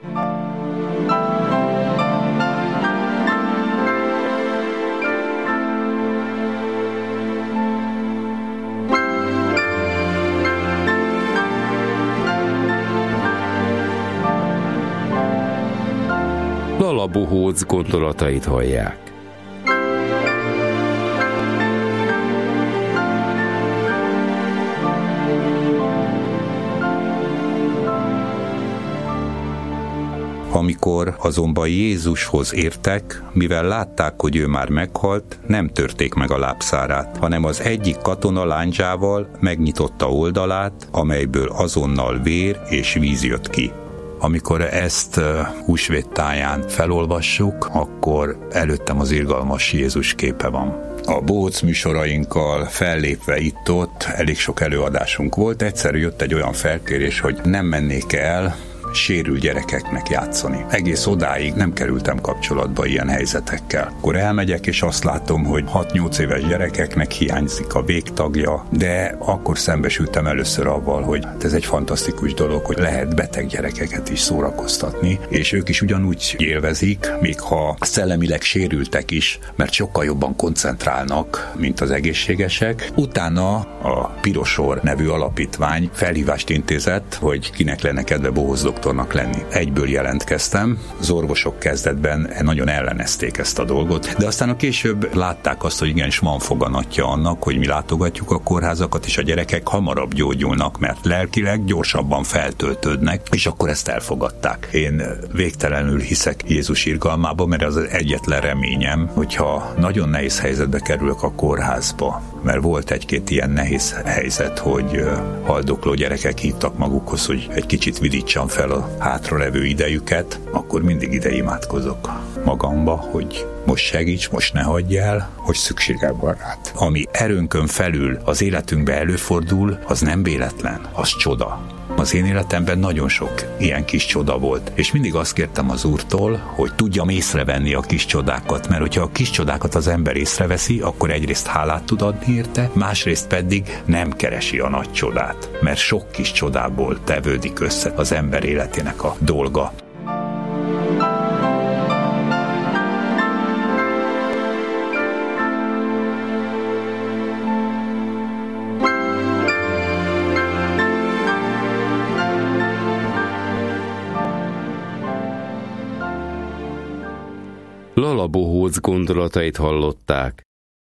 Lala Bohóc gondolatait hallják. Amikor azonban Jézushoz értek, mivel látták, hogy ő már meghalt, nem törték meg a lábszárát, hanem az egyik katona lándzsával megnyitotta oldalát, amelyből azonnal vér és víz jött ki. Amikor ezt húsvét táján felolvassuk, akkor előttem az irgalmas Jézus képe van. A Bohóc műsorainkkal fellépve itt-ott elég sok előadásunk volt, egyszer jött egy olyan felkérés, hogy nem mennék el sérült gyerekeknek játszani. Egész odáig nem kerültem kapcsolatba ilyen helyzetekkel. Akkor elmegyek, és azt látom, hogy 6-8 éves gyerekeknek hiányzik a végtagja, de akkor szembesültem először avval, hogy ez egy fantasztikus dolog, hogy lehet beteg gyerekeket is szórakoztatni, és ők is ugyanúgy élvezik, még ha szellemileg sérültek is, mert sokkal jobban koncentrálnak, mint az egészségesek. Utána a Pirosor nevű alapítvány felhívást intézett, hogy kinek lenne kedve Bohóc doktornak lenni. Egyből jelentkeztem, az orvosok kezdetben nagyon ellenezték ezt a dolgot, de aztán a később látták azt, hogy igenis van foganatja annak, hogy mi látogatjuk a kórházakat, és a gyerekek hamarabb gyógyulnak, mert lelkileg gyorsabban feltöltődnek, és akkor ezt elfogadták. Én végtelenül hiszek Jézus irgalmába, mert az egyetlen reményem, hogyha nagyon nehéz helyzetbe kerülök a kórházba, mert volt egy-két ilyen nehéz helyzet, hogy haldokló gyerekek hívtak magukhoz, hogy egy kicsit vidítsam fel a hátralevő idejüket, akkor mindig ide imádkozok magamba, hogy most segíts, most ne hagyj el, hogy szükségem van rád. Ami erőnkön felül az életünkbe előfordul, az nem véletlen, az csoda. Az én életemben nagyon sok ilyen kis csoda volt, és mindig azt kértem az Úrtól, hogy tudjam észrevenni a kis csodákat, mert hogyha a kis csodákat az ember észreveszi, akkor egyrészt hálát tud adni érte, másrészt pedig nem keresi a nagy csodát, mert sok kis csodából tevődik össze az ember életének a dolga. Lala Bohóc gondolatait hallották.